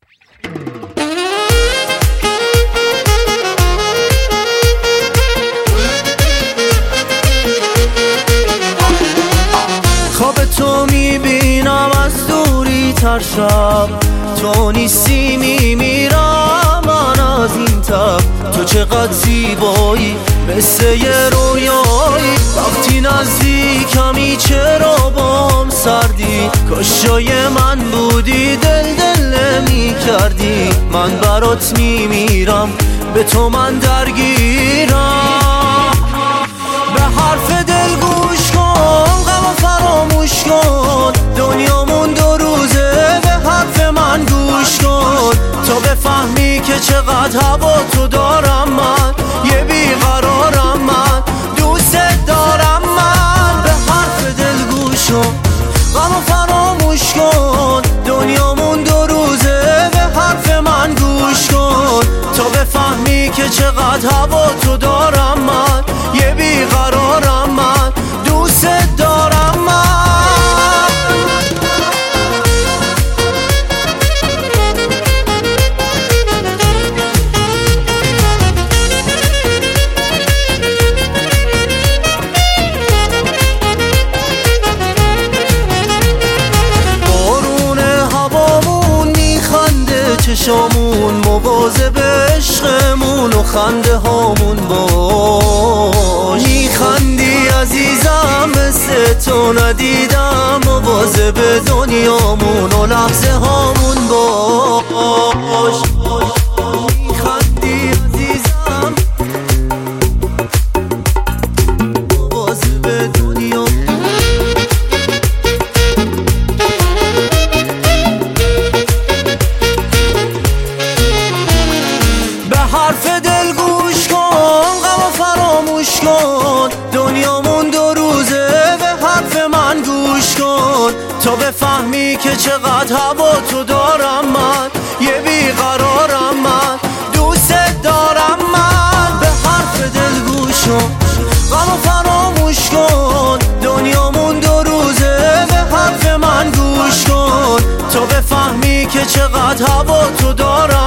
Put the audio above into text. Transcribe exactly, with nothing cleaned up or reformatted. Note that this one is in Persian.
خواب تو میبینم از دوری تر شب، تو نیستی میمیرم من از این تب. تو چقدر زیبایی مثل یه رویایی، وقتی نزدیکمی چرا بام سردی؟ کاش جای من بودی دل دل میکردی. من برات میمیرم به تو من درگیرم. به حرف دل گوش کن غمو فراموش کن، دنیامون دو روزه. به حرف من گوش کن تا بفهمی که چقدر هوا تو دارم من، یه بیقرارم من، دوست دارم من. به حرف دل گوش کن غمو فراموش کن، دنیامون دو روزه. به حرف من گوش کن تا بفهمی که چقدر هوا تو دارم من، یه بیقرارم من، دوست دارم من. بارون هوامون میخنده چشامون، مواظب عشقمون و خنده هامون باش. میخندی عزیزم مثل تو ندیدم، مواظب دنیامون و لحظه هامون باش. میخندی عزیزم مواظب دنیامون. به حرف دل گوش کن غمو فراموش کن، دنیامون دو روزه. به حرف من گوش کن تا بفهمی که چقدر هوا تو دارم من، یه بیقرارم من، دوست دارم من. به حرف دل گوش کن غمو فراموش کن، دنیامون دو روزه. به حرف من گوش کن تا بفهمی که چقدر هوا تو دارم